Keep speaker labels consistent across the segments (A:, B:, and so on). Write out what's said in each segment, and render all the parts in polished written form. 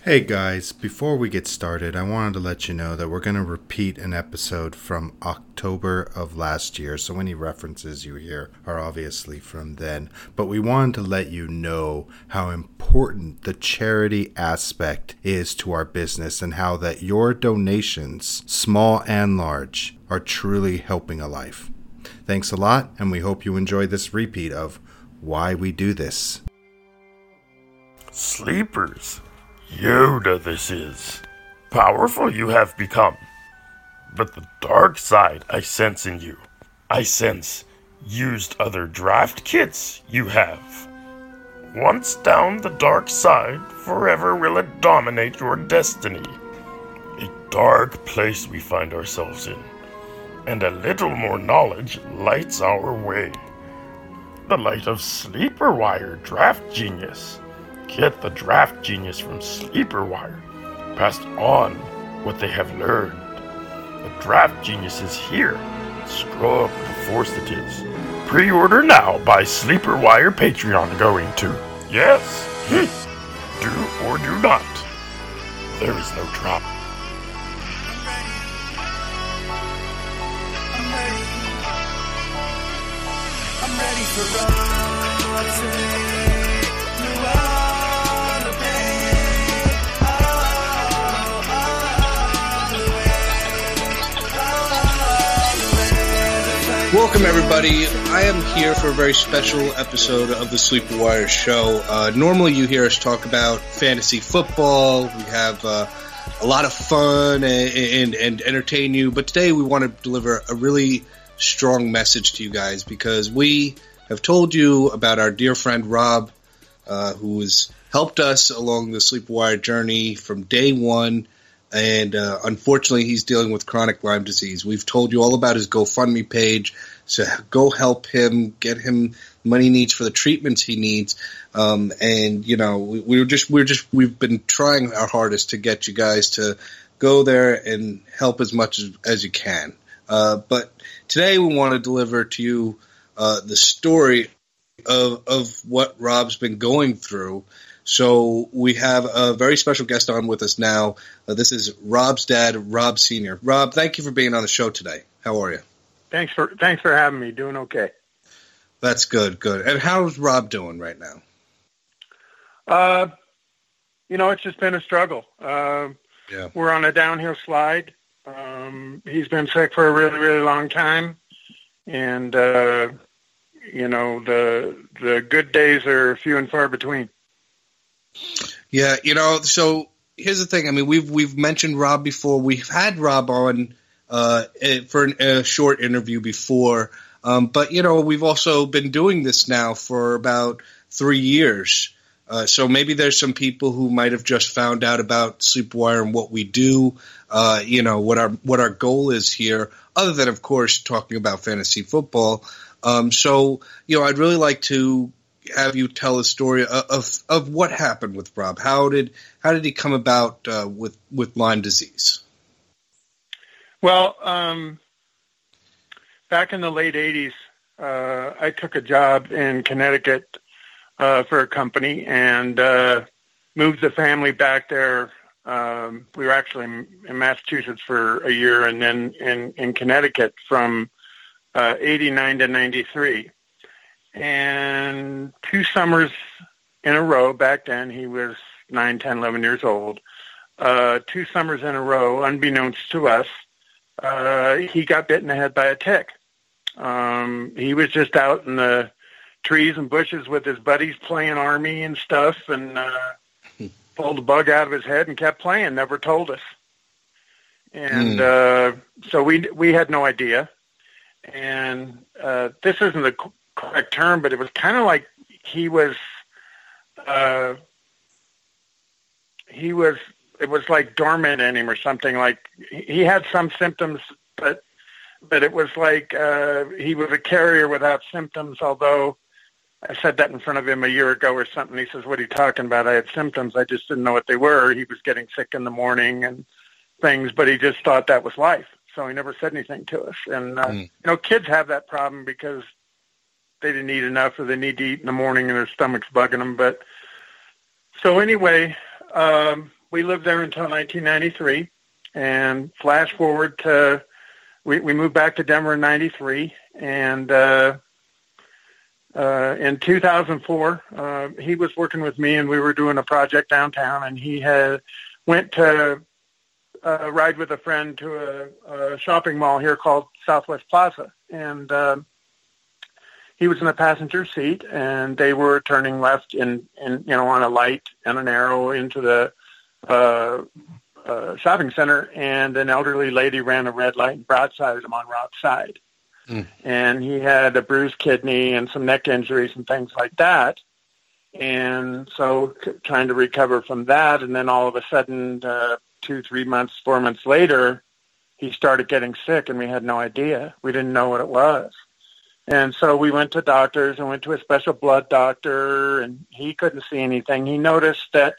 A: Hey guys, before we get started, I wanted to let you know that we're going to repeat an episode from October of last year, so any references you hear are obviously from then. But we wanted to let you know how important the charity aspect is to our business and how that your donations, small and large, are truly helping a life. Thanks a lot, and we hope you enjoy this repeat of why we do this.
B: Sleepers. Yoda this is. Powerful you have become. But the dark side I sense in you. I sense used other draft kits you have. Once down the dark side, forever will it dominate your destiny. A dark place we find ourselves in. And a little more knowledge lights our way. The light of Sleeper Wire Draft Genius. Get the draft genius from Sleeper Wire. Passed on what they have learned. The draft genius is here. Scrub the force it is. Pre-order now by Sleeper Wire Patreon going to. Yes. Do or do not. There is no drop.
C: I'm ready for all
D: Welcome, everybody. I am here for a very special episode of the Sleeper Wire show. Normally, you hear us talk about fantasy football. We have a lot of fun and entertain you. But today, we want to deliver a really strong message to you guys because we have told you about our dear friend Rob, who has helped us along the Sleeper Wire journey from day one. And unfortunately, he's dealing with chronic Lyme disease. We've told you all about his GoFundMe page, so go help him, get him money he needs for the treatments he needs. And you know, we've been trying our hardest to get you guys to go there and help as much as you can. But today, we want to deliver to you the story of what Rob's been going through. So we have a very special guest on with us now. This is Rob's dad, Rob Sr. Rob, thank you for being on the show today. How are you?
E: Thanks for having me. Doing okay.
D: That's good. And how's Rob doing right now?
E: It's just been a struggle. Yeah. We're on a downhill slide. He's been sick for a really, really long time. And, the good days are few and far between.
D: Yeah, so here's the thing. I mean, we've mentioned Rob before. We've had Rob on for a short interview before, but we've also been doing this now for about 3 years. So maybe there's some people who might have just found out about Sleepwire and what we do. What our goal is here, other than of course talking about fantasy football. So I'd really like to have you tell a story of what happened with Rob. How did he come about with Lyme disease?
E: Well, back in the late 80s, I took a job in Connecticut for a company and moved the family back there. We were actually in Massachusetts for a year and then in Connecticut from 89 to 93. And 2 summers in a row, back then he was 9, 10, 11 years old, 2 summers in a row, unbeknownst to us, he got bit in the head by a tick. He was just out in the trees and bushes with his buddies playing Army and stuff and pulled the bug out of his head and kept playing, never told us. And so we had no idea. And this isn't the correct term, but it was kind of like it was like dormant in him or something. Like he had some symptoms, but it was like he was a carrier without symptoms, although I said that in front of him a year ago or something. He says, "What are you talking about? I had symptoms. I just didn't know what they were." He was getting sick in the morning and things, but he just thought that was life. So he never said anything to us. And, kids have that problem because they didn't eat enough or they need to eat in the morning and their stomach's bugging them. But so anyway, we lived there until 1993, and flash forward to we moved back to Denver in 93, and in 2004, he was working with me, and we were doing a project downtown, and he went to ride with a friend to a shopping mall here called Southwest Plaza, and he was in the passenger seat, and they were turning left on a light and an arrow into the shopping center, and an elderly lady ran a red light and broadsided him on Rob's side. And he had a bruised kidney and some neck injuries and things like that. And so trying to recover from that, and then all of a sudden, 2, 3 months, 4 months later, he started getting sick, and we had no idea. We didn't know what it was. And so we went to doctors and went to a special blood doctor, and he couldn't see anything. He noticed that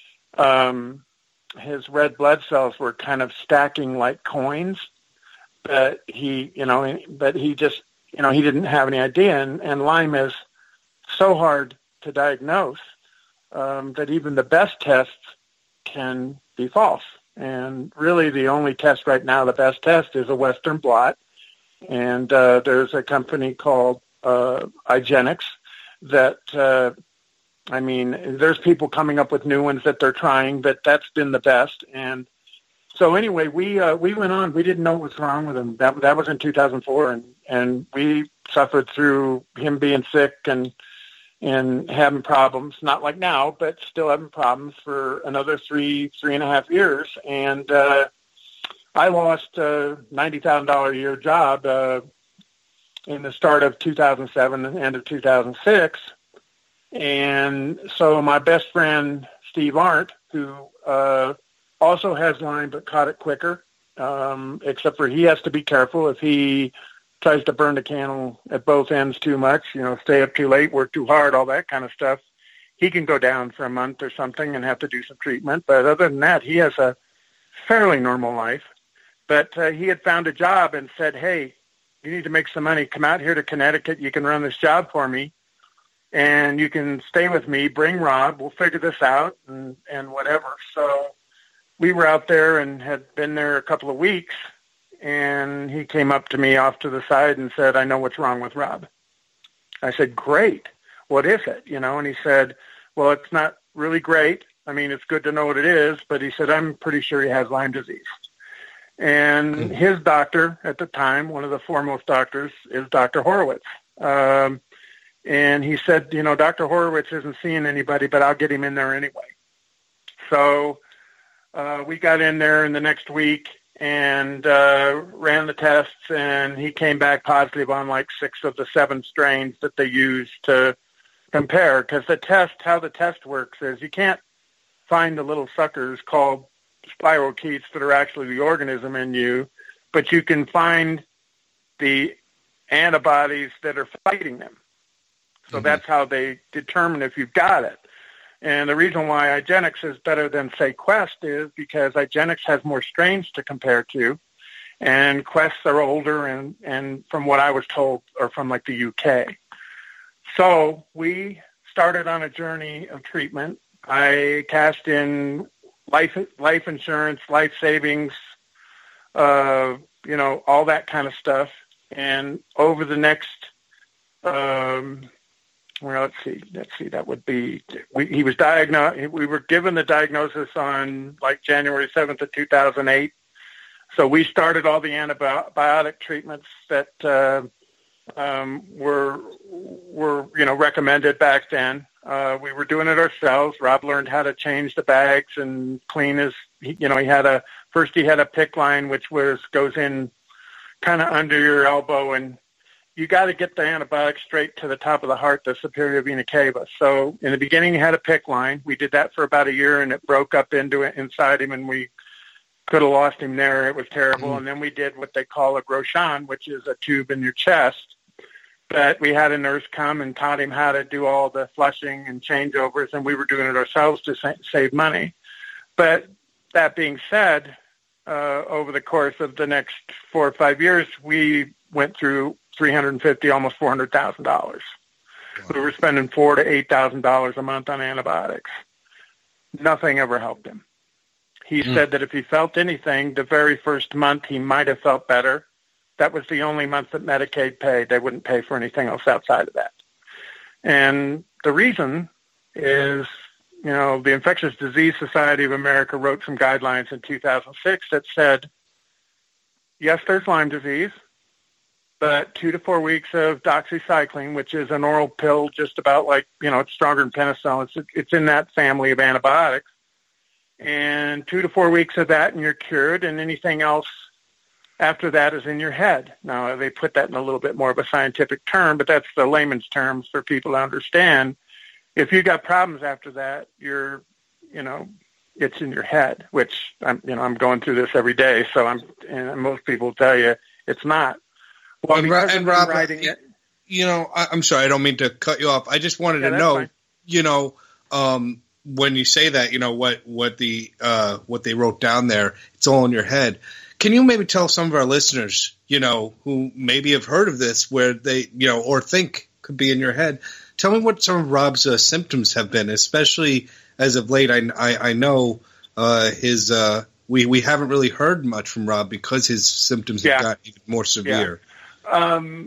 E: his red blood cells were kind of stacking like coins, but he just, he didn't have any idea. And Lyme is so hard to diagnose that even the best tests can be false. And really the only test right now, the best test, is a Western blot. And there's a company called IGeneX that, there's people coming up with new ones that they're trying, but that's been the best. And so anyway, we went on. We didn't know what was wrong with him. That was in 2004, and we suffered through him being sick and having problems. Not like now, but still having problems for another 3.5 years. And I lost a $90,000 a year job in the start of 2007 and end of 2006. And so my best friend, Steve Arndt, who also has Lyme but caught it quicker, except for he has to be careful if he tries to burn the candle at both ends too much, stay up too late, work too hard, all that kind of stuff. He can go down for a month or something and have to do some treatment. But other than that, he has a fairly normal life. But he had found a job and said, hey, you need to make some money. Come out here to Connecticut. You can run this job for me, and you can stay with me. Bring Rob. We'll figure this out and whatever. So we were out there and had been there a couple of weeks, and he came up to me off to the side and said, I know what's wrong with Rob. I said, great. What is it? And he said, well, it's not really great. It's good to know what it is, but he said, I'm pretty sure he has Lyme disease. And his doctor at the time, one of the foremost doctors, is Dr. Horowitz. And he said, Dr. Horowitz isn't seeing anybody, but I'll get him in there anyway. So we got in there in the next week and ran the tests, and he came back positive on like 6 of the 7 strains that they use to compare. Because how the test works is you can't find the little suckers called spirochetes that are actually the organism in you, but you can find the antibodies that are fighting them. So that's how they determine if you've got it. And the reason why IGeneX is better than, say, Quest is because IGeneX has more strains to compare to, and Quests are older and from what I was told, are from like the UK. So we started on a journey of treatment. I cashed in life insurance, life savings, all that kind of stuff. And over the next, let's see, that would be, he was diagnosed, we were given the diagnosis on like January 7th of 2008. So we started all the antibiotic treatments that were recommended back then. We were doing it ourselves. Rob learned how to change the bags and clean he had a PICC line, which goes in kind of under your elbow, and you got to get the antibiotic straight to the top of the heart, the superior vena cava. So in the beginning, he had a PICC line. We did that for about a year, and it broke up inside him, and we could have lost him there. It was terrible. And then we did what they call a Grosjean, which is a tube in your chest. But we had a nurse come and taught him how to do all the flushing and changeovers, and we were doing it ourselves to save money. But that being said, over the course of the next 4 or 5 years, we went through $350,000, almost $400,000. Wow. We were spending $4,000 to $8,000 a month on antibiotics. Nothing ever helped him. He said that if he felt anything, the very first month he might have felt better. That was the only month that Medicaid paid. They wouldn't pay for anything else outside of that. And the reason is, the Infectious Disease Society of America wrote some guidelines in 2006 that said, yes, there's Lyme disease, but 2 to 4 weeks of doxycycline, which is an oral pill just about like, it's stronger than penicillin. It's in that family of antibiotics. And 2 to 4 weeks of that and you're cured, and anything else after that is in your head. Now, they put that in a little bit more of a scientific term, but that's the layman's terms for people to understand. If you got problems after that, you're, it's in your head, which I'm going through this every day. So and most people tell you it's not. Well,
D: and Rob, I'm sorry, I don't mean to cut you off. I just wanted to know, when you say that, what they wrote down there, it's all in your head. Can you maybe tell some of our listeners, who maybe have heard of this, where they, or think could be in your head? Tell me what some of Rob's symptoms have been, especially as of late. I know his. We haven't really heard much from Rob because his symptoms have gotten even more severe.
E: Yeah.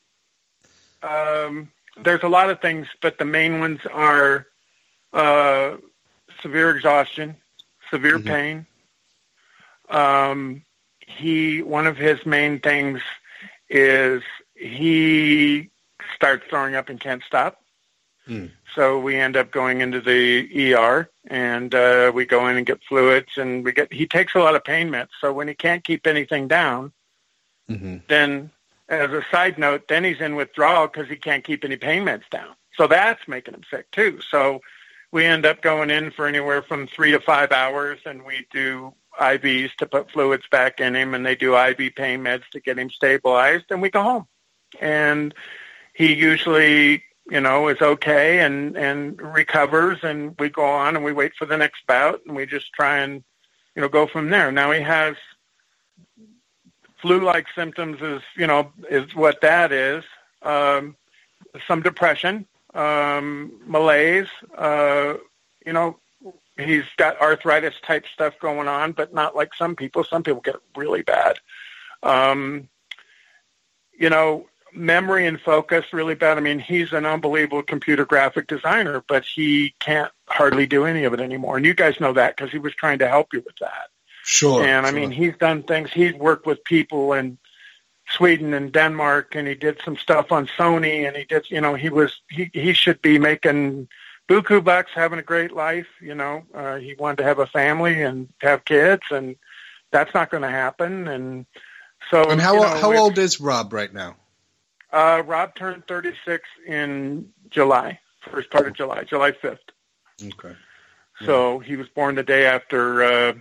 E: There's a lot of things, but the main ones are severe exhaustion, severe pain. One of his main things is he starts throwing up and can't stop. So we end up going into the ER, and we go in and get fluids, and he takes a lot of pain meds. So when he can't keep anything down, then as a side note, then he's in withdrawal because he can't keep any pain meds down. So that's making him sick too. So we end up going in for anywhere from 3 to 5 hours, and we do IVs to put fluids back in him, and they do IV pain meds to get him stabilized, and we go home. And he usually, is okay and recovers, and we go on and we wait for the next bout, and we just try and, go from there. Now he has flu-like symptoms is what that is. Some depression, malaise, he's got arthritis type stuff going on, but not like some people. Some people get it really bad. Memory and focus really bad. I mean, he's an unbelievable computer graphic designer, but he can't hardly do any of it anymore. And you guys know that because he was trying to help you with that.
D: Sure.
E: And I mean, he's done things. He's worked with people in Sweden and Denmark, and he did some stuff on Sony, and he did, he should be making buku bucks, having a great life. He wanted to have a family and have kids, and that's not going to happen. And so,
D: and how old is Rob right now?
E: Rob turned 36 in July, first part of July 5th.
D: Okay.
E: So he was born the day after,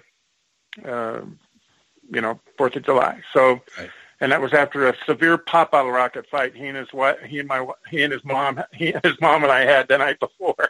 E: 4th of July. So, and that was after a severe pop bottle rocket fight he and his mom and I had the night before.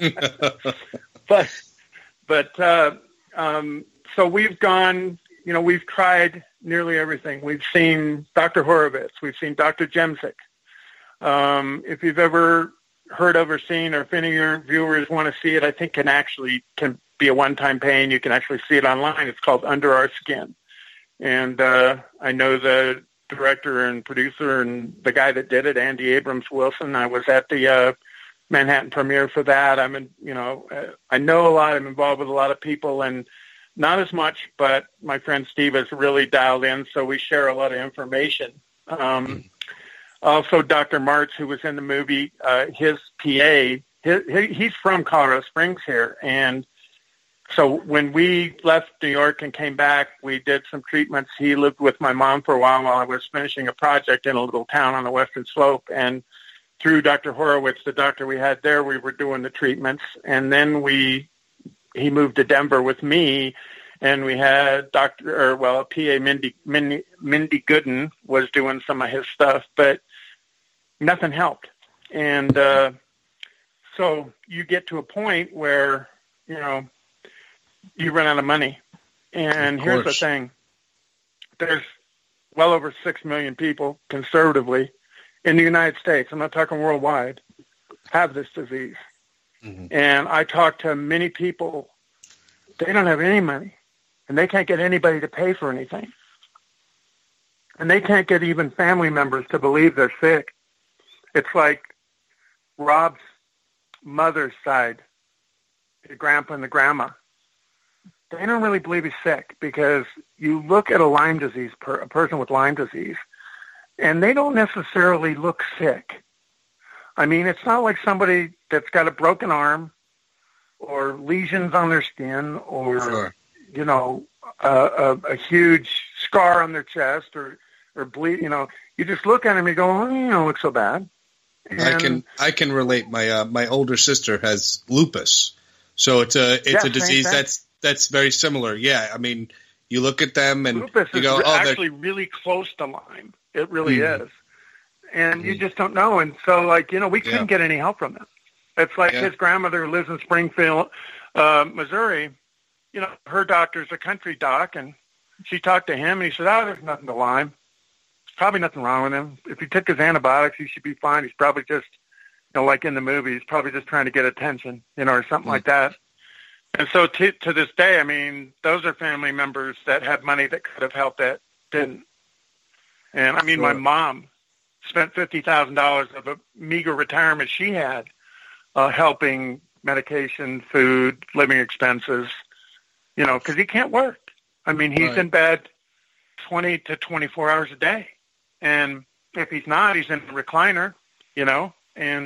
E: So we've gone, we've tried nearly everything. We've seen Dr. Horowitz. We've seen Dr. Jemsek. If you've ever heard of or seen, or if any of your viewers want to see it, I think can be a one-time pain. You can actually see it online. It's called Under Our Skin. And I know the director and producer and the guy that did it, Andy Abrams Wilson. I was at the Manhattan premiere for that. I know a lot. I'm involved with a lot of people, and not as much, but my friend Steve has really dialed in, so we share a lot of information. Also, Dr. Martz, who was in the movie, his PA, he's from Colorado Springs here, and so when we left New York and came back, we did some treatments. He lived with my mom for a while I was finishing a project in a little town on the Western Slope, and through Dr. Horowitz, the doctor we had there, we were doing the treatments, and then he moved to Denver with me, and we had a PA, Mindy Gooden, was doing some of his stuff, but nothing helped. And so you get to a point where, you run out of money. And here's the thing. There's well over 6 million people, conservatively, in the United States, I'm not talking worldwide, have this disease. And I talk to many people. They don't have any money. and they can't get anybody to pay for anything. And they can't get even family members to believe they're sick. It's like Rob's mother's side, the grandpa and the grandma. They don't really believe he's sick because you look at a Lyme disease, a person with Lyme disease, and they don't necessarily look sick. I mean, it's not like somebody that's got a broken arm or lesions on their skin or,
D: Sure.
E: you know, a huge scar on their chest or bleed. You know, you just look at them and you go, oh, you don't look so bad. And
D: I can relate. My older sister has lupus, so it's a
E: same
D: disease
E: thing.
D: that's very similar. Yeah, I mean, you look at them and
E: lupus
D: you
E: is
D: go, oh,
E: actually really close to Lyme. It really
D: Mhm.
E: is. And you just don't know. And so, like, you know, we couldn't get any help from them. It's like his grandmother lives in Springfield, Missouri. You know, her doctor's a country doc, and she talked to him, and he said, oh, there's nothing to Lyme. There's probably nothing wrong with him. If he took his antibiotics, he should be fine. He's probably just, you know, like in the movie, he's probably just trying to get attention, you know, or something like that. And so to this day, I mean, those are family members that had money that could have helped that didn't. And, I mean, my mom spent $50,000 of a meager retirement she had helping medication, food, living expenses, you know, because he can't work. I mean, he's in bed 20 to 24 hours a day. And if he's not, he's in a recliner, you know. And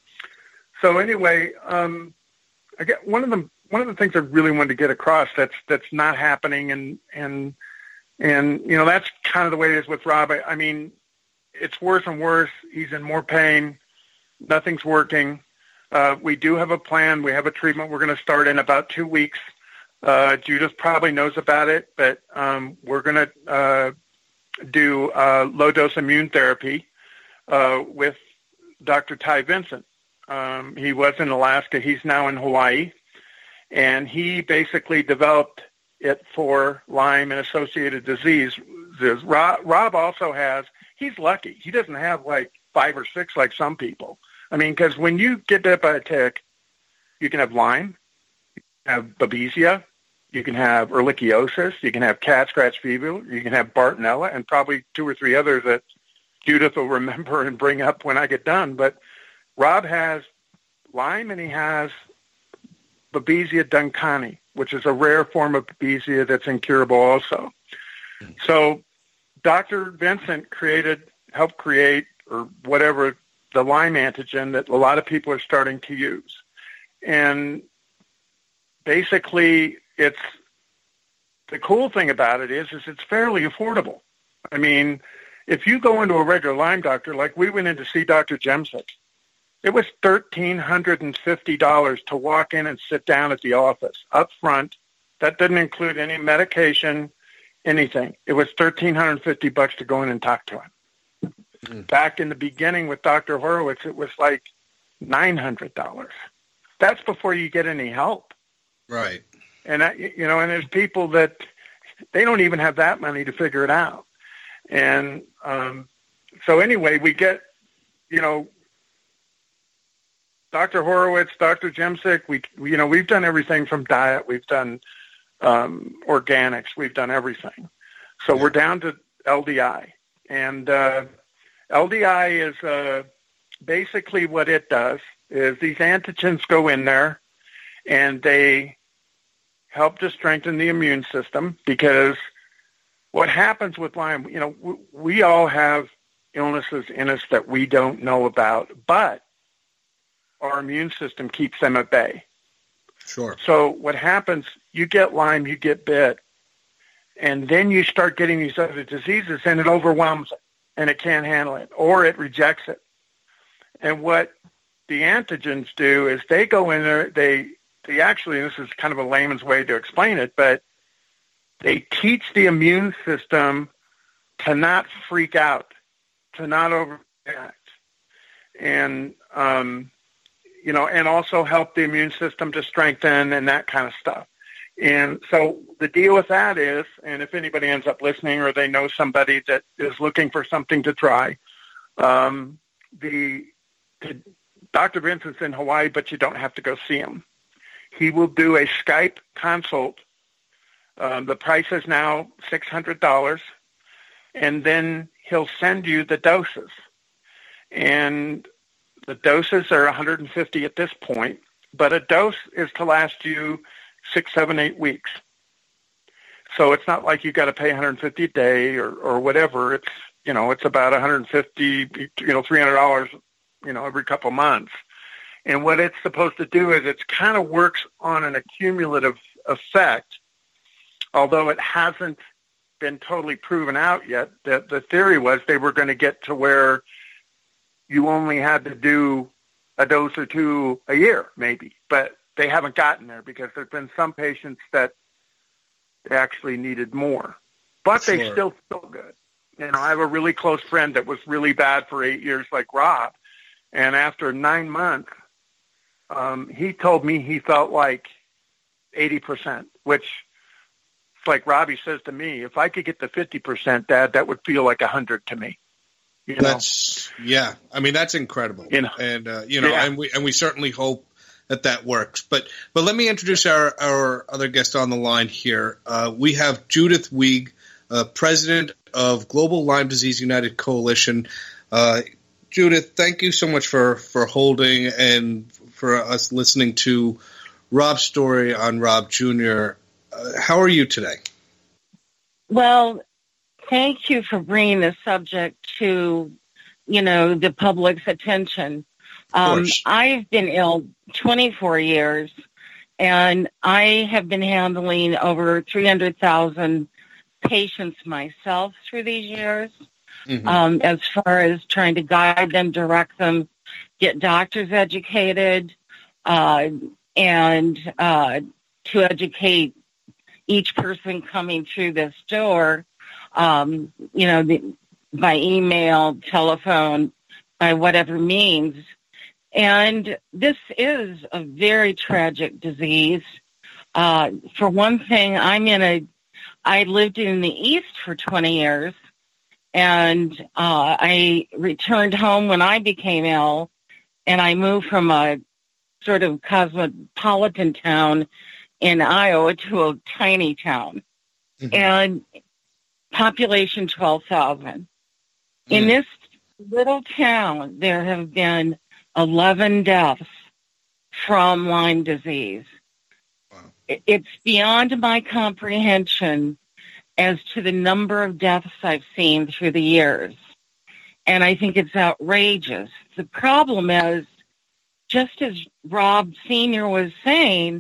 E: so anyway, I get one of the things I really wanted to get across that's not happening, and you know, that's kind of the way it is with Rob. I mean, it's worse and worse. He's in more pain. Nothing's working. We do have a plan. We have a treatment we're going to start in about 2 weeks. Judith probably knows about it, but we're going to do low-dose immune therapy with Dr. Ty Vincent. He was in Alaska. He's now in Hawaii. And he basically developed it for Lyme and associated disease. Rob also has, he's lucky. He doesn't have like 5 or 6 like some people. I mean, because when you get bit by a tick, you can have Lyme, you can have Babesia, you can have ehrlichiosis, you can have cat scratch fever, you can have Bartonella, and probably 2 or 3 others that Judith will remember and bring up when I get done. But Rob has Lyme and he has Babesia duncani, which is a rare form of Babesia that's incurable also. So Dr. Vincent helped create, or whatever, the Lyme antigen that a lot of people are starting to use. And basically, the cool thing about it is it's fairly affordable. I mean, if you go into a regular Lyme doctor, like we went in to see Dr. Jemsik, it was $1,350 to walk in and sit down at the office up front. That didn't include any medication, anything. It was $1,350 to go in and talk to him. Back in the beginning with Dr. Horowitz, it was like $900. That's before you get any help.
D: Right.
E: And you know, and there's people that they don't even have that money to figure it out. And so anyway, we get, you know, Dr. Horowitz, Dr. Jemsik, we've done everything from diet. We've done organics. We've done everything. So we're down to LDI. And LDI is basically what it does is these antigens go in there and they help to strengthen the immune system, because what happens with Lyme, you know, we all have illnesses in us that we don't know about, but our immune system keeps them at bay.
D: Sure.
E: So what happens, you get Lyme, you get bit, and then you start getting these other diseases, and it overwhelms it, and it can't handle it, or it rejects it. And what the antigens do is they go in there, they actually, this is kind of a layman's way to explain it, but they teach the immune system to not freak out, to not overreact, and you know, and also help the immune system to strengthen and that kind of stuff. And so the deal with that is, and if anybody ends up listening or they know somebody that is looking for something to try, Dr. Vincent's in Hawaii, but you don't have to go see him. He will do a Skype consult The price is now $600, and then he'll send you the doses. And the doses are 150 at this point, but a dose is to last you 6, 7, 8 weeks. So it's not like you got to pay 150 a day or whatever. It's, it's about 150, $300, every couple months. And what it's supposed to do is it kind of works on an accumulative effect, although it hasn't been totally proven out yet. The theory was they were going to get to where you only had to do a dose or two a year, maybe. But they haven't gotten there because there's been some patients that they actually needed more. But
D: Sure.
E: they still feel good. I have a really close friend that was really bad for 8 years like Rob. And after 9 months, he told me he felt like 80%, which it's like Robbie says to me, if I could get to 50%, Dad, that would feel like 100 to me.
D: That's incredible.
E: Yeah.
D: And we certainly hope that works. But let me introduce our other guest on the line here. We have Judith Wieg, president of Global Lyme Disease United Coalition. Judith, thank you so much for holding and for us listening to Rob's story on Rob Jr. How are you today?
F: Well, thank you for bringing the subject to, the public's attention. I've been ill 24 years, and I have been handling over 300,000 patients myself through these years, as far as trying to guide them, direct them, get doctors educated, and to educate each person coming through this door, by email, telephone, by whatever means. And this is a very tragic disease. For one thing, I lived in the East for 20 years, and I returned home when I became ill, and I moved from a sort of cosmopolitan town in Iowa to a tiny town, and population 12,000. In this little town, there have been 11 deaths from Lyme disease.
D: Wow.
F: It's beyond my comprehension as to the number of deaths I've seen through the years. And I think it's outrageous. The problem is, just as Rob Sr. was saying,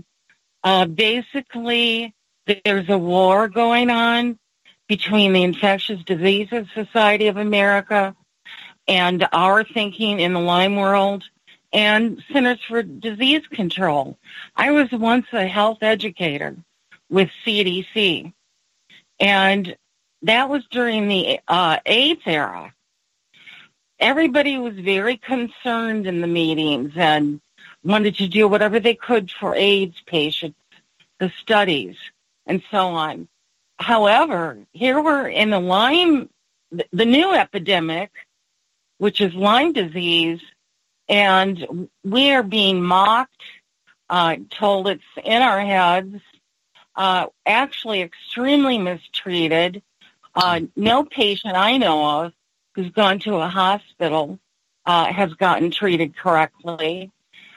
F: basically there's a war going on between the Infectious Diseases Society of America and our thinking in the Lyme world and Centers for Disease Control. I was once a health educator with CDC, and that was during the AIDS era. Everybody was very concerned in the meetings and wanted to do whatever they could for AIDS patients, the studies, and so on. However, here we're in the Lyme, the new epidemic, which is Lyme disease, and we are being mocked, told it's in our heads, actually extremely mistreated. No patient I know of who's gone to a hospital has gotten treated correctly.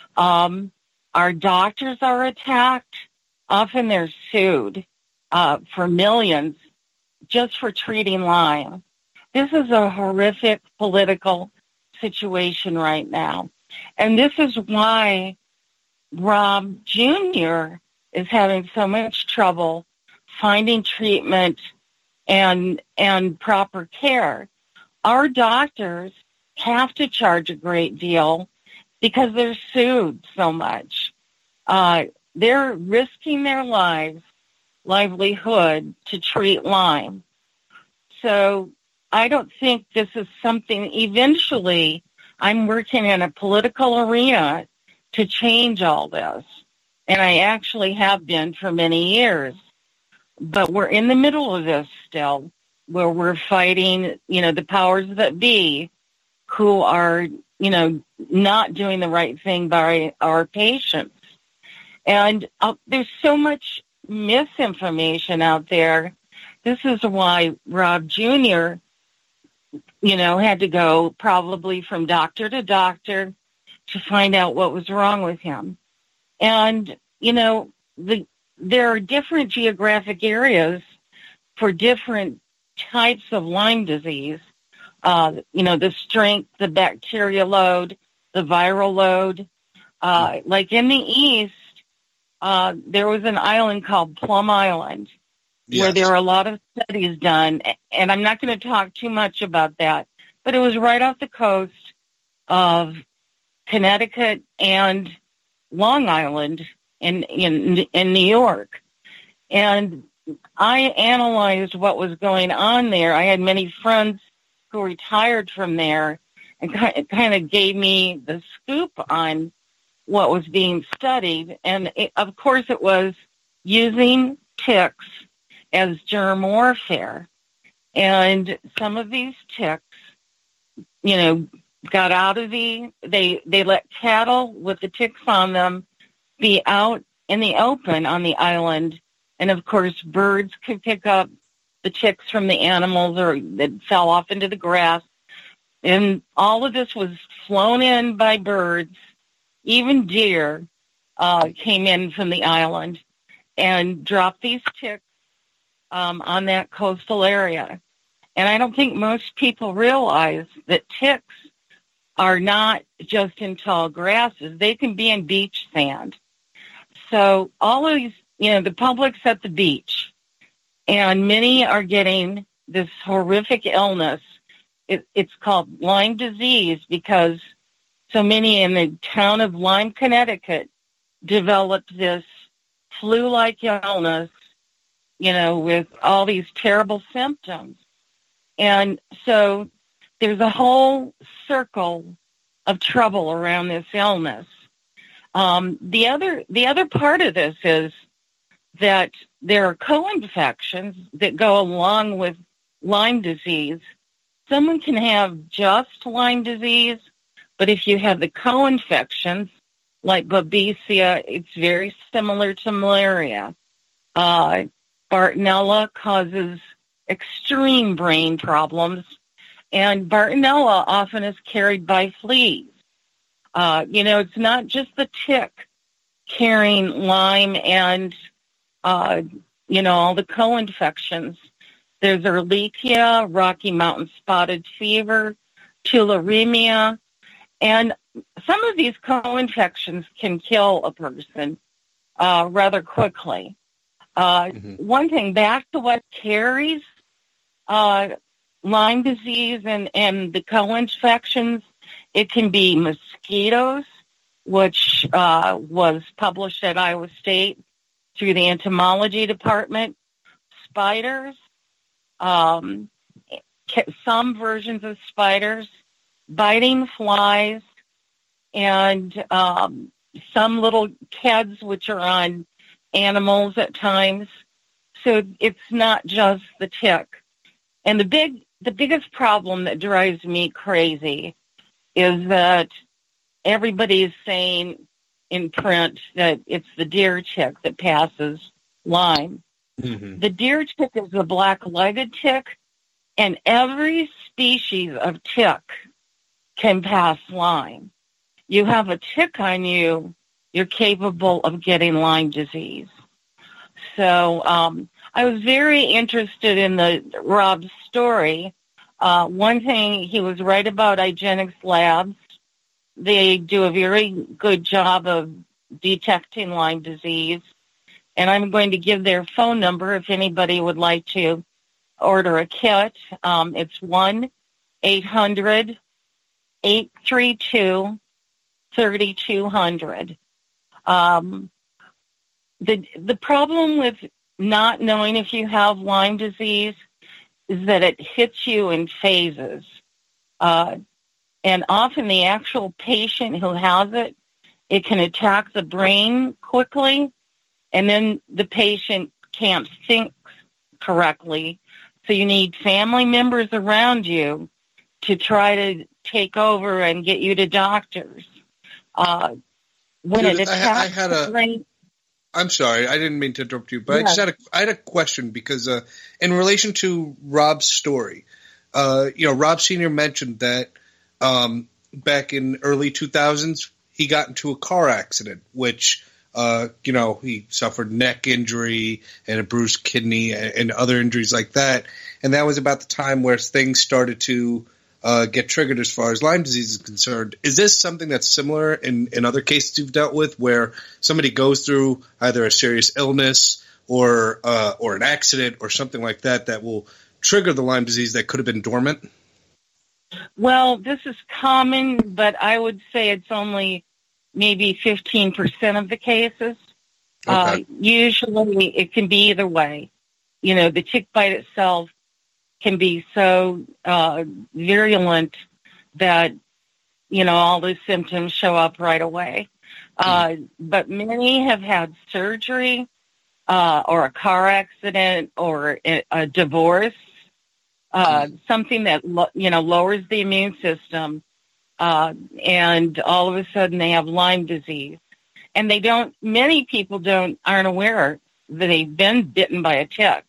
F: Our doctors are attacked. Often they're sued for millions just for treating Lyme. This is a horrific political situation right now. And this is why Rob Jr. is having so much trouble finding treatment and proper care. Our doctors have to charge a great deal because they're sued so much. They're risking their livelihood to treat Lyme. So I don't think this is something, eventually, I'm working in a political arena to change all this. And I actually have been for many years. But we're in the middle of this still, where we're fighting, the powers that be who are, not doing the right thing by our patients. And there's so much misinformation out there. This is why Rob Jr., had to go probably from doctor to doctor to find out what was wrong with him. And, there are different geographic areas for different types of Lyme disease. The strength, the bacteria load, the viral load. Like in the East, there was an island called Plum Island where there were a lot of studies done. And I'm not going to talk too much about that, but it was right off the coast of Connecticut and Long Island in New York. And I analyzed what was going on there. I had many friends who retired from there and kind of gave me the scoop on what was being studied. And of course it was using ticks as germ warfare. And some of these ticks, got out of they let cattle with the ticks on them be out in the open on the island. And of course, birds could pick up the ticks from the animals or that fell off into the grass. And all of this was flown in by birds. Even deer came in from the island and dropped these ticks on that coastal area. And I don't think most people realize that ticks are not just in tall grasses. They can be in beach sand. So all of these, the public's at the beach, and many are getting this horrific illness. It's called Lyme disease because so many in the town of Lyme, Connecticut, developed this flu-like illness, with all these terrible symptoms. And so there's a whole circle of trouble around this illness. The other part of this is that there are co-infections that go along with Lyme disease. Someone can have just Lyme disease, but if you have the co-infections, like Babesia, it's very similar to malaria. Bartonella causes extreme brain problems, and Bartonella often is carried by fleas. It's not just the tick carrying Lyme and, all the co-infections. There's Ehrlichia, Rocky Mountain spotted fever, tularemia, and some of these co-infections can kill a person rather quickly. One thing, back to what carries Lyme disease and the co-infections, it can be mosquitoes, which was published at Iowa State through the entomology department, spiders, some versions of spiders, biting flies, and some little keds, which are on animals at times. So it's not just the tick. And the biggest problem that drives me crazy is that everybody is saying in print that it's the deer tick that passes Lyme. Mm-hmm. The deer tick is a black-legged tick, and every species of tick can pass Lyme. You have a tick on you, you're capable of getting Lyme disease. So I was very interested in Rob's story. One thing, he was right about IGeneX Labs. They do a very good job of detecting Lyme disease. And I'm going to give their phone number if anybody would like to order a kit. It's 1-800-832-3200. The problem with not knowing if you have Lyme disease is that it hits you in phases. And often the actual patient who has it can attack the brain quickly, and then the patient can't think correctly. So you need family members around you to try to take over and get you to doctors. When it attacks the brain...
D: I'm sorry, I didn't mean to interrupt you, but I had a question because in relation to Rob's story, Rob Sr. mentioned that back in early 2000s he got into a car accident, which he suffered neck injury and a bruised kidney and other injuries like that, and that was about the time where things started to get triggered as far as Lyme disease is concerned. Is this something that's similar in other cases you've dealt with, where somebody goes through either a serious illness or an accident or something like that will trigger the Lyme disease that could have been dormant?
F: Well, this is common, but I would say it's only maybe 15% of the cases.
D: Okay.
F: Usually it can be either way. The tick bite itself can be so virulent that, all the symptoms show up right away. But many have had surgery or a car accident or a divorce, something that, lowers the immune system, and all of a sudden they have Lyme disease. And many people aren't aware that they've been bitten by a tick.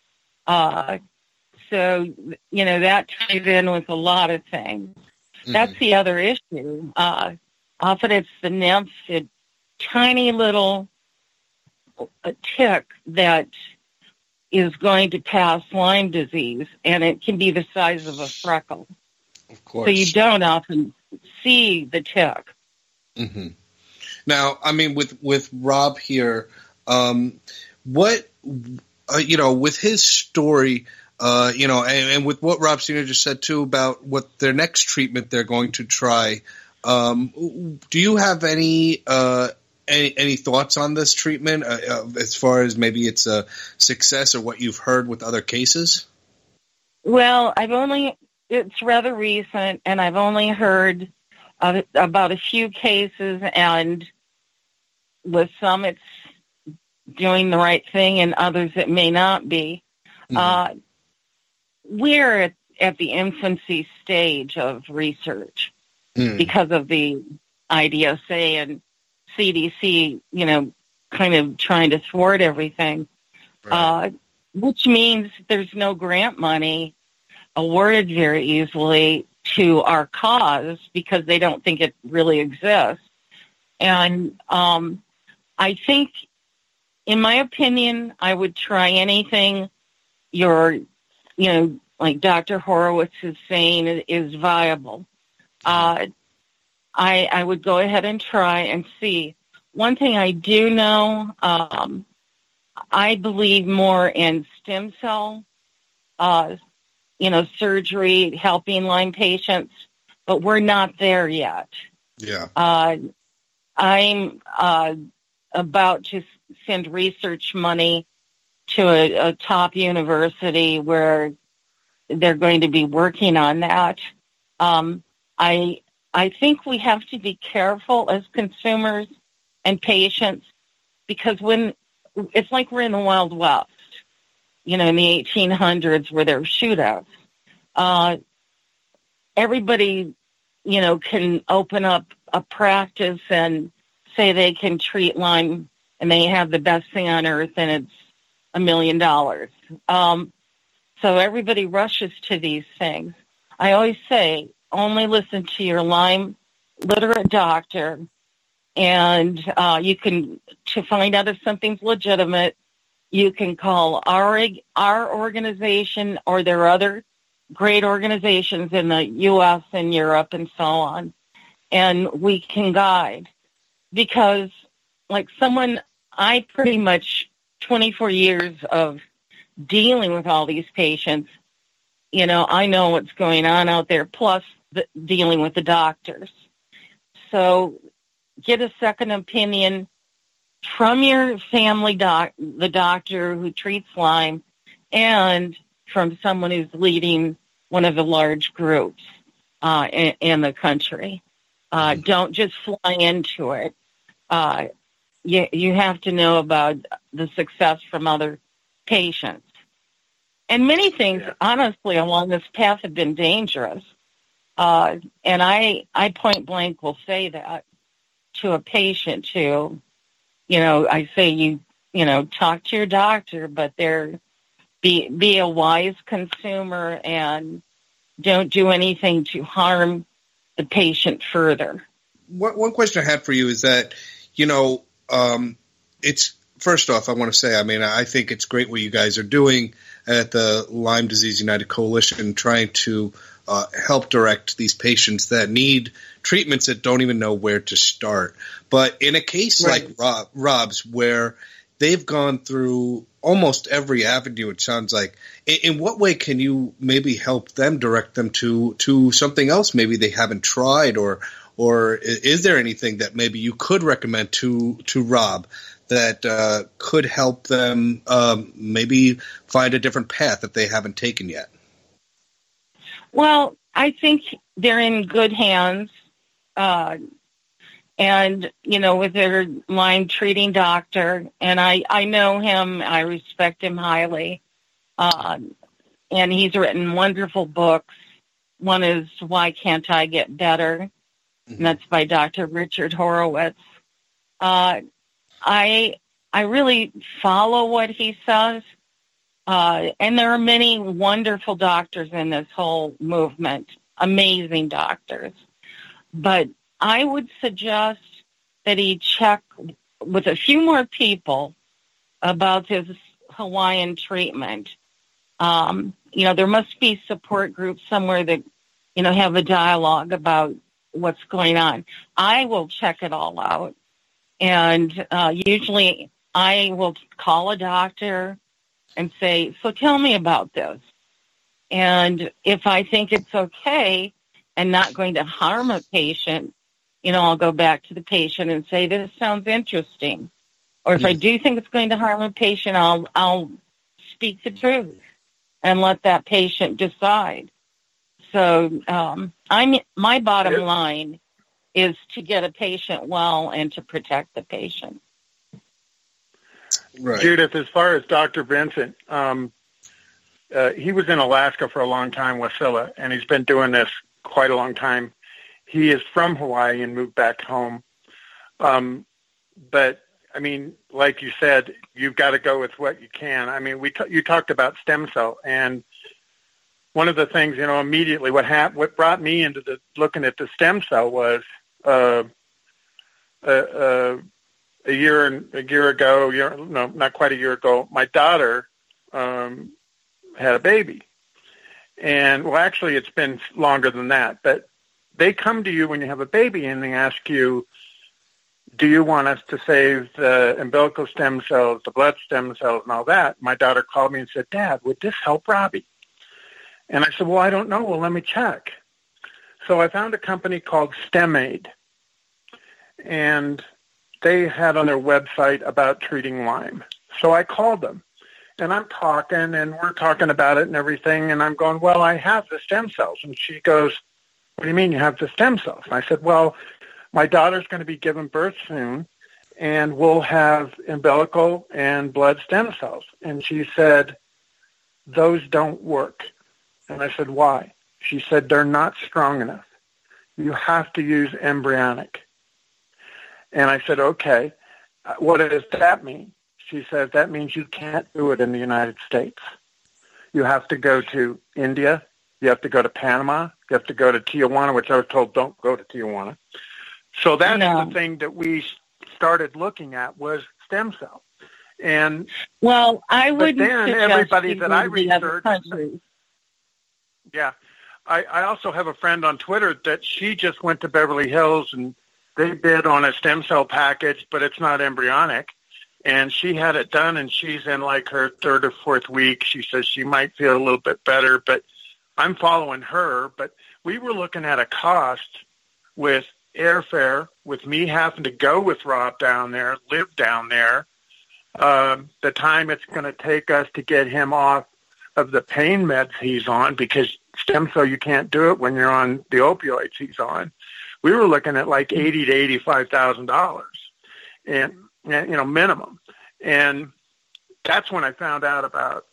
F: So, that ties in with a lot of things. That's the other issue. Often it's the nymph, a tiny little tick that is going to pass Lyme disease, and it can be the size of a freckle.
D: Of course.
F: So you don't often see the tick.
D: Mm-hmm. Now, I mean, with Rob here, with his story, and with what Rob Sr. just said, too, about what their next treatment they're going to try, do you have any thoughts on this treatment as far as maybe it's a success or what you've heard with other cases?
F: Well, it's rather recent, and I've only heard about a few cases, and with some it's doing the right thing, and others it may not be. Mm-hmm. We're at the infancy stage of research because of the IDSA and CDC, kind of trying to thwart everything, right. Which means there's no grant money awarded very easily to our cause because they don't think it really exists. And I think, in my opinion, I would try anything like Dr. Horowitz is saying is viable. I would go ahead and try and see. One thing I do know, I believe more in stem cell, surgery, helping Lyme patients, but we're not there yet.
D: Yeah.
F: I'm about to send research money to a top university where they're going to be working on that. I think we have to be careful as consumers and patients because it's like we're in the Wild West, in the 1800s where there were shootouts. Everybody, can open up a practice and say they can treat Lyme and they have the best thing on earth and it's $1 million. So everybody rushes to these things. I always say, only listen to your Lyme literate doctor, and to find out if something's legitimate, you can call our organization, or there are other great organizations in the U.S. and Europe and so on, and we can guide. Because, I pretty much 24 years of dealing with all these patients, I know what's going on out there, plus dealing with the doctors. So get a second opinion from your family the doctor who treats Lyme, and from someone who's leading one of the large groups in the country. Don't just fly into it. You have to know about the success from other patients. And many things, honestly, along this path have been dangerous. And I point blank will say that to a patient too. I say talk to your doctor, but be a wise consumer and don't do anything to harm the patient further.
D: One question I had for you is that, it's first off, I want to say, I think it's great what you guys are doing at the Lyme Disease United Coalition, trying to help direct these patients that need treatments that don't even know where to start. But in a case like Rob's, where they've gone through almost every avenue, it sounds like, in what way can you maybe help them, direct them to something else maybe they haven't tried, or is there anything that maybe you could recommend to Rob that could help them maybe find a different path that they haven't taken yet?
F: Well, I think they're in good hands. And, with their Lyme treating doctor, and I know him, I respect him highly. And he's written wonderful books. One is Why Can't I Get Better? And that's by Dr. Richard Horowitz. I really follow what he says. And there are many wonderful doctors in this whole movement, amazing doctors. But I would suggest that he check with a few more people about his Hawaiian treatment. There must be support groups somewhere that, have a dialogue about what's going on. I will check it all out. And usually I will call a doctor and say, so tell me about this. And if I think it's okay and not going to harm a patient, I'll go back to the patient and say, this sounds interesting. Or if I do think it's going to harm a patient, I'll speak the truth and let that patient decide. So my bottom line is to get a patient well and to protect the patient.
E: Right. Judith, as far as Dr. Vincent, he was in Alaska for a long time, Wasilla, and he's been doing this quite a long time. He is from Hawaii and moved back home. But, like you said, you've got to go with what you can. You talked about stem cell, and one of the things, immediately what brought me into looking at the stem cell was a year ago, not quite a year ago, my daughter had a baby. And, well, actually, it's been longer than that, but they come to you when you have a baby and they ask you, do you want us to save the umbilical stem cells, the blood stem cells, and all that? My daughter called me and said, Dad, would this help Robbie? And I said, well, I don't know. Well, let me check. So I found a company called StemAid, and they had on their website about treating Lyme. So I called them, and I'm talking, and we're talking about it and everything, and I'm going, well, I have the stem cells. And she goes, what do you mean you have the stem cells? And I said, well, my daughter's going to be giving birth soon, and we'll have umbilical and blood stem cells. And she said, those don't work. And I said, why? She said, they're not strong enough. You have to use embryonic. And I said, okay, what does that mean? She says, that means you can't do it in the United States. You have to go to India. You have to go to Panama. You have to go to Tijuana, which I was told don't go to Tijuana. So that's the thing that we started looking at was stem cell. And
F: well, I would
E: then everybody that I researched. Yeah. I also have a friend on Twitter that she just went to Beverly Hills and they bid on a stem cell package, but it's not embryonic. And she had it done, and she's in like her third or fourth week. She says she might feel a little bit better, but I'm following her. But we were looking at a cost with airfare, with me having to go with Rob down there, live down there, the time it's going to take us to get him off of the pain meds he's on, because stem cell, you can't do it when you're on the opioids he's on. We were looking at like $80,000 to $85,000, and minimum. And that's when I found out about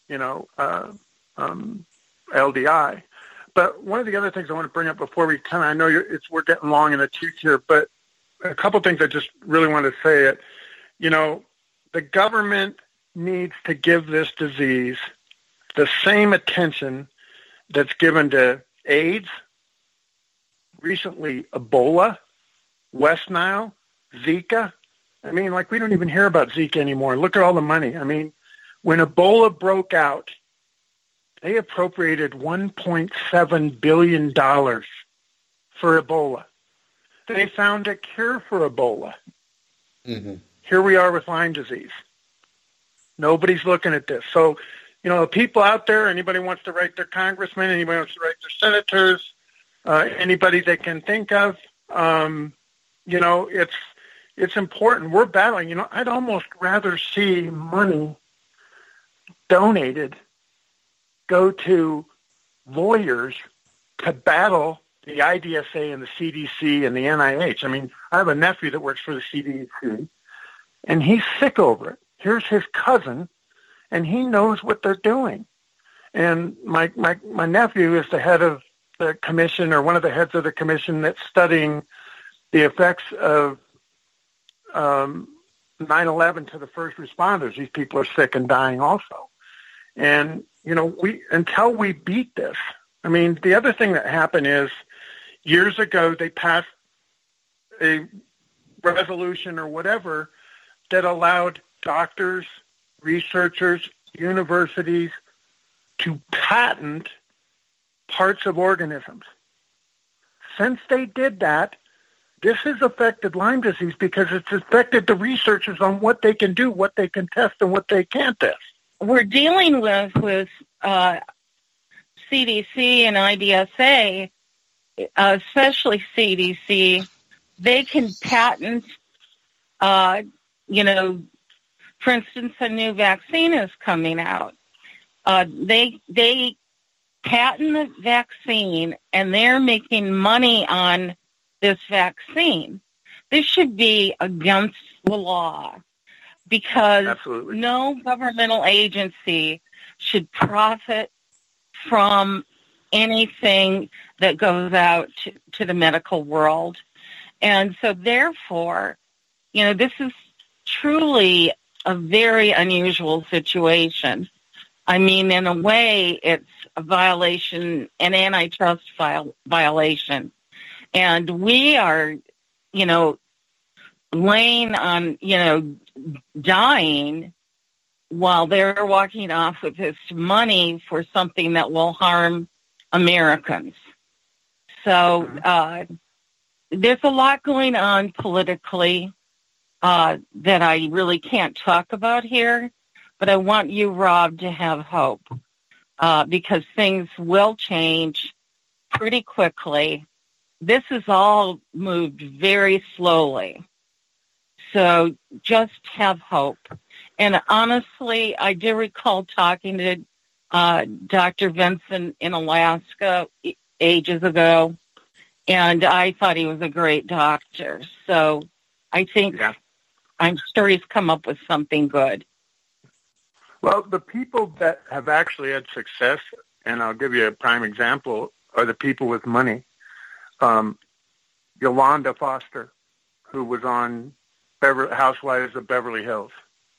E: LDI. But one of the other things I want to bring up before we I know we're getting long in the tooth here, but a couple things I just really want to say it. You know, the government needs to give this disease the same attention that's given to AIDS, recently Ebola, West Nile, Zika. I mean, like, we don't even hear about Zika anymore. Look at all the money. I mean, when Ebola broke out, they appropriated $1.7 billion for Ebola. They found a cure for Ebola. Mm-hmm. Here we are with Lyme disease. Nobody's looking at this. So, you know, people out there, anybody wants to write their congressman, anybody wants to write their senators, anybody they can think of, you know, it's important. We're battling. You know, I'd almost rather see money donated go to lawyers to battle the IDSA and the CDC and the NIH. I mean, I have a nephew that works for the CDC, and he's sick over it. Here's his cousin, and he knows what they're doing. And my nephew is the head of the commission, or one of the heads of the commission, that's studying the effects of 9/11 to the first responders. These people are sick and dying also. And, you know, until we beat this, I mean, the other thing that happened is years ago they passed a resolution or whatever that allowed doctors, researchers, universities to patent parts of organisms. Since they did that, this has affected Lyme disease because it's affected the researchers on what they can do, what they can test, and what they can't test.
F: We're dealing with CDC and IDSA, especially CDC. They can patent, you know, for instance, a new vaccine is coming out. They patent the vaccine, and they're making money on this vaccine. This should be against the law, because
E: Absolutely.
F: No governmental agency should profit from anything that goes out to the medical world. And so therefore, you know, this is truly a very unusual situation. I mean, in a way, it's a violation, an antitrust violation. And we are, you know, laying on, you know, dying while they're walking off with this money for something that will harm Americans. So there's a lot going on politically that I really can't talk about here, but I want you, Rob, to have hope because things will change pretty quickly. This has all moved very slowly. So just have hope. And honestly, I do recall talking to Dr. Vincent in Alaska ages ago, and I thought he was a great doctor. So I think, I'm sure he's come up with something good.
E: Well, the people that have actually had success, and I'll give you a prime example, are the people with money. Yolanda Foster, who was on Housewives of Beverly Hills.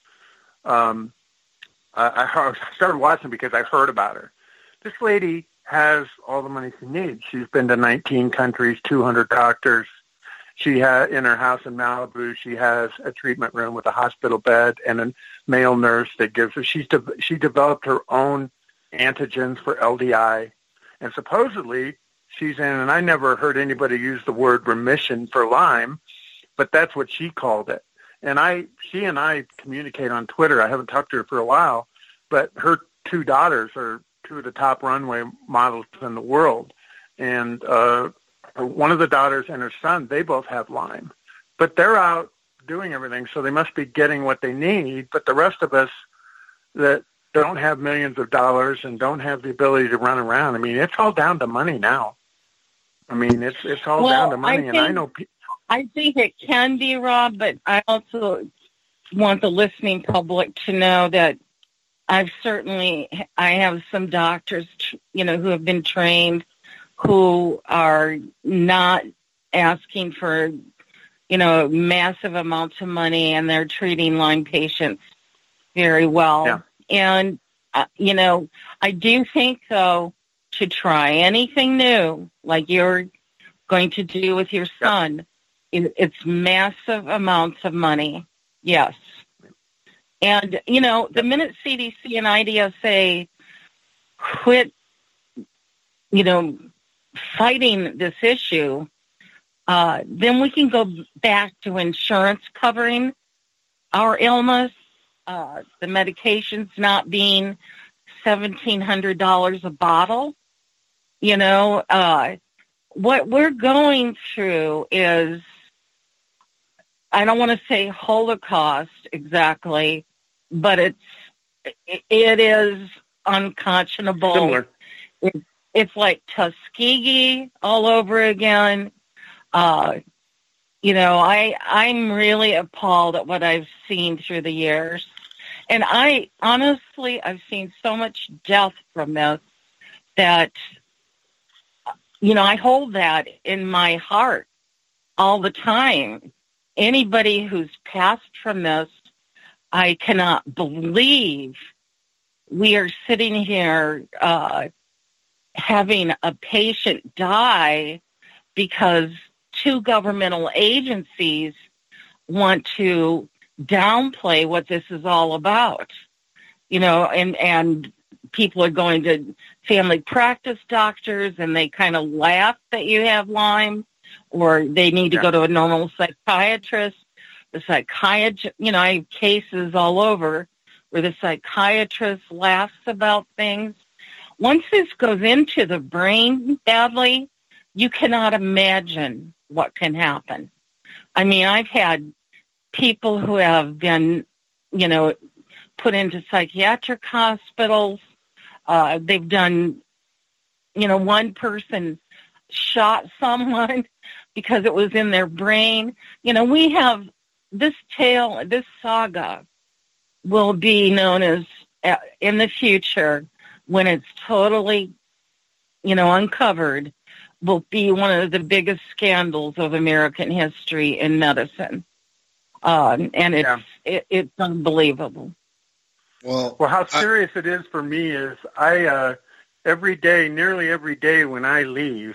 E: I started watching because I heard about her. This lady has all the money she needs. She's been to 19 countries, 200 doctors. She has, in her house in Malibu, she has a treatment room with a hospital bed and a male nurse that gives her. She developed her own antigens for LDI, and supposedly she's in, and I never heard anybody use the word remission for Lyme, but that's what she called it. And she and I communicate on Twitter. I haven't talked to her for a while, but her two daughters are two of the top runway models in the world. And one of the daughters and her son, they both have Lyme. But they're out doing everything, so they must be getting what they need. But the rest of us that don't have millions of dollars and don't have the ability to run around, I mean, it's all down to money now. I mean, it's all down to money. And I know people.
F: I think it can be, Rob, but I also want the listening public to know that I have some doctors, you know, who have been trained, who are not asking for massive amounts of money, and they're treating Lyme patients very well.
E: Yeah.
F: And, I do think, though, to try anything new, like you're going to do with your son, it's massive amounts of money. Yes. And, the minute CDC and IDSA quit, fighting this issue, then we can go back to insurance covering our illness, the medications not being $1,700 a bottle. What we're going through is, I don't want to say Holocaust exactly, but it is unconscionable.
E: Similar.
F: It's like Tuskegee all over again. I'm really appalled at what I've seen through the years. And I've seen so much death from this that, I hold that in my heart all the time. Anybody who's passed from this, I cannot believe we are sitting here having a patient die because two governmental agencies want to downplay what this is all about. And people are going to family practice doctors and they kind of laugh that you have Lyme, or they need to go to a normal psychiatrist. The psychiatrist, I have cases all over where the psychiatrist laughs about things. Once this goes into the brain badly, you cannot imagine what can happen. I mean, I've had people who have been, put into psychiatric hospitals. They've done, one person shot someone because it was in their brain. We have this saga will be known as, in the future, when it's totally, uncovered, will be one of the biggest scandals of American history in medicine. And it's unbelievable.
E: Well, how serious it is for me is nearly every day when I leave,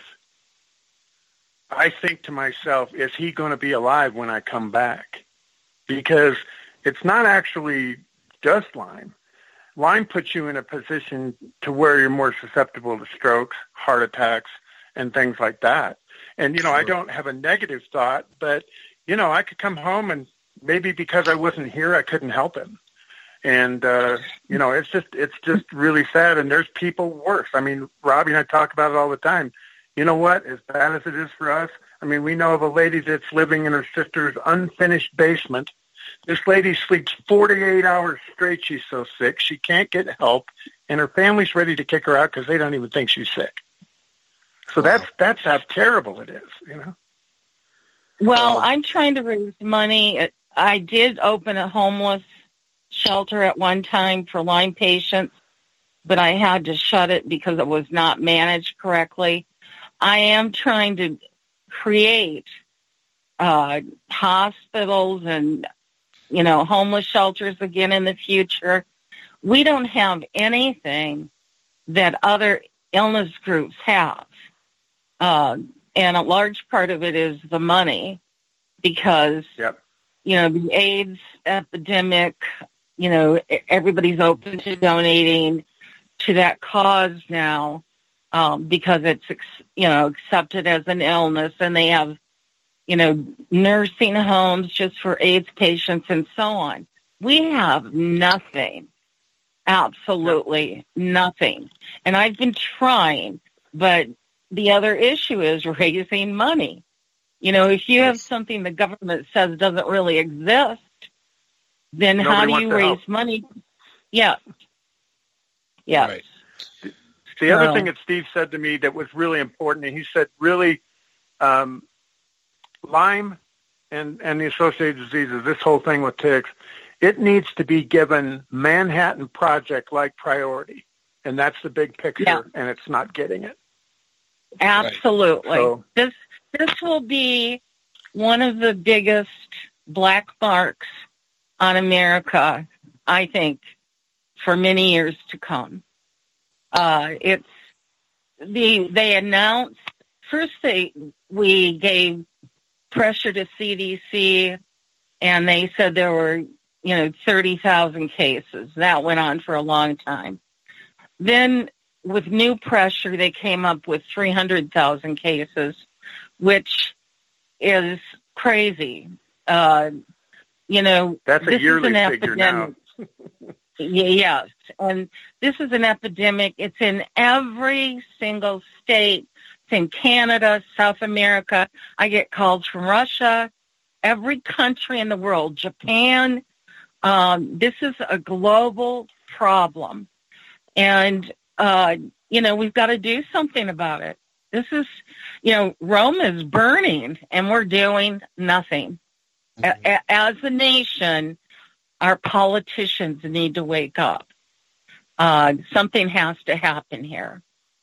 E: I think to myself, is he going to be alive when I come back? Because it's not actually just Lyme. Lyme puts you in a position to where you're more susceptible to strokes, heart attacks, and things like that. And,
D: Sure.
E: I don't have a negative thought, but, I could come home and maybe because I wasn't here, I couldn't help him. And, it's just really sad. And there's people worse. I mean, Robbie and I talk about it all the time. You know what? As bad as it is for us, I mean, we know of a lady that's living in her sister's unfinished basement. This lady sleeps 48 hours straight. She's so sick. She can't get help. And her family's ready to kick her out because they don't even think she's sick. So that's how terrible it is,
F: Well, I'm trying to raise money. I did open a homeless shelter at one time for Lyme patients, but I had to shut it because it was not managed correctly. I am trying to create hospitals and, homeless shelters again in the future. We don't have anything that other illness groups have. And a large part of it is the money because, the AIDS epidemic, everybody's open to donating to that cause now because it's, accepted as an illness, and they have, nursing homes just for AIDS patients and so on. We have nothing, absolutely nothing. And I've been trying, but the other issue is raising money. If you have something the government says doesn't really exist, then how do you raise money? Yeah. Yeah.
D: Right.
E: The other thing that Steve said to me that was really important, and he said really Lyme and the associated diseases, this whole thing with ticks, it needs to be given Manhattan Project-like priority. And that's the big picture, and it's not getting it.
F: Absolutely.
E: So,
F: This will be one of the biggest black marks on America, I think, for many years to come. They announced first we gave pressure to CDC, and they said there were 30,000 cases. That went on for a long time. Then with new pressure, they came up with 300,000 cases, which is crazy.
E: That's a
F: this
E: yearly
F: is an
E: figure
F: epidemic.
E: now.
F: Yes, and this is an epidemic. It's in every single state. It's in Canada, South America. I get calls from Russia, every country in the world, Japan. This is a global problem. And, we've got to do something about it. This is, Rome is burning, and we're doing nothing. Mm-hmm. As a nation, our politicians need to wake up. Something has to happen here.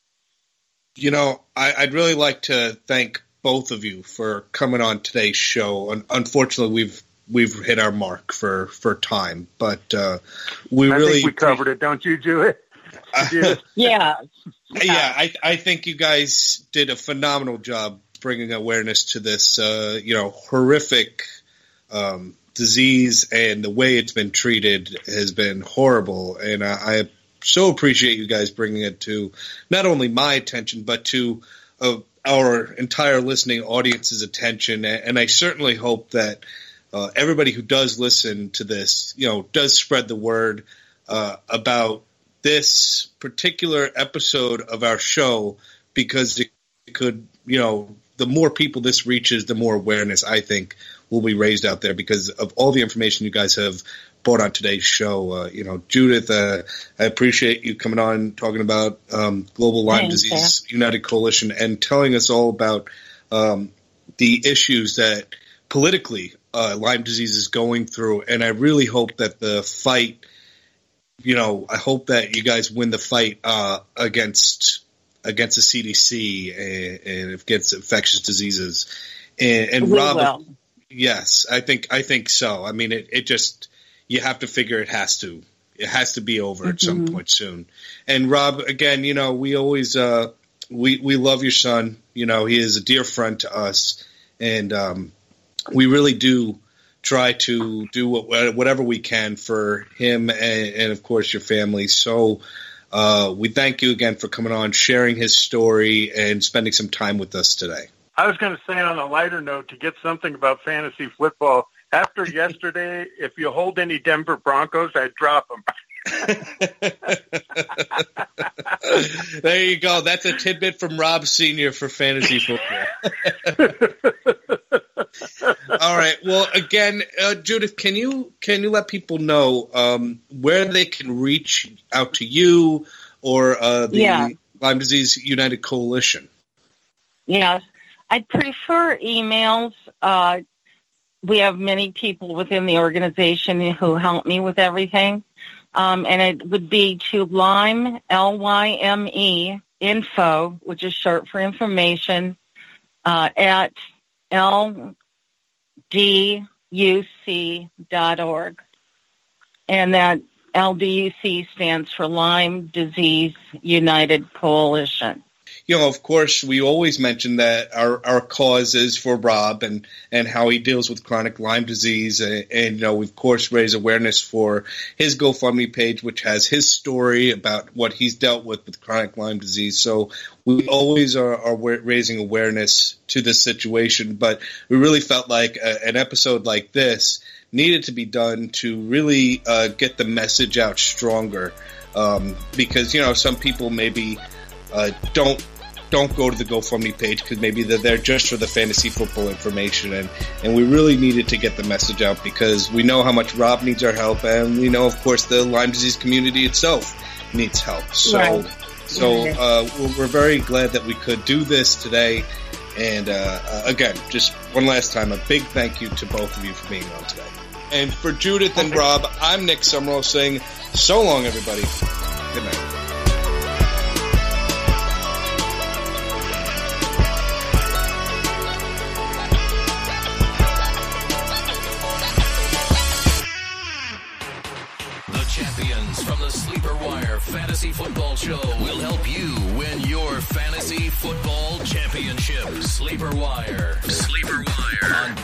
D: I'd really like to thank both of you for coming on today's show. Unfortunately, we've hit our mark for time, but
E: I think we covered it, don't you, Judith?
F: Yeah.
D: Yeah, I think you guys did a phenomenal job bringing awareness to this, horrific disease, and the way it's been treated has been horrible. And I so appreciate you guys bringing it to not only my attention, but to our entire listening audience's attention. And I certainly hope that everybody who does listen to this, does spread the word about this particular episode of our show, because it could, the more people this reaches, the more awareness I think will be raised out there because of all the information you guys have brought on today's show. Judith, I appreciate you coming on talking about Global Lyme Disease United Coalition and telling us all about the issues that politically Lyme disease is going through. And I really hope that the fight, I hope that you guys win the fight against the CDC and against infectious diseases. And
F: we
D: Rob,
F: will.
D: Yes, I think so. I mean, it just, you have to figure it has to be over at some point soon. And Rob, again, we always we love your son. He is a dear friend to us, and we really do try to do whatever we can for him and of course your family. So we thank you again for coming on, sharing his story, and spending some time with us today.
E: I was going to say, on a lighter note, to get something about fantasy football, after yesterday, if you hold any Denver Broncos, I'd drop them.
D: There you go. That's a tidbit from Rob Sr. for fantasy football. All right. Well, again, Judith, can you let people know where they can reach out to you or the Lyme Disease United Coalition?
F: Yes. I'd prefer emails. We have many people within the organization who help me with everything. And it would be to Lyme, Lyme, info, which is short for information, at LDUC.org. And that LDUC stands for Lyme Disease United Coalition.
D: Of course, we always mention that our cause is for Rob and how he deals with chronic Lyme disease. And we, of course, raise awareness for his GoFundMe page, which has his story about what he's dealt with chronic Lyme disease. So we always are raising awareness to this situation. But we really felt like an episode like this needed to be done to really get the message out stronger. Because, some people maybe don't go to the GoFundMe page because maybe they're there just for the fantasy football information. And we really needed to get the message out because we know how much Rob needs our help, and we know, of course, the Lyme disease community itself needs help. So we're very glad that we could do this today. And again, just one last time, a big thank you to both of you for being on today. And for Judith and Rob, I'm Nick Summerall saying so long, everybody. Good night.
G: Fantasy Football Show will help you win your fantasy football championship. Sleeper Wire. Sleeper Wire on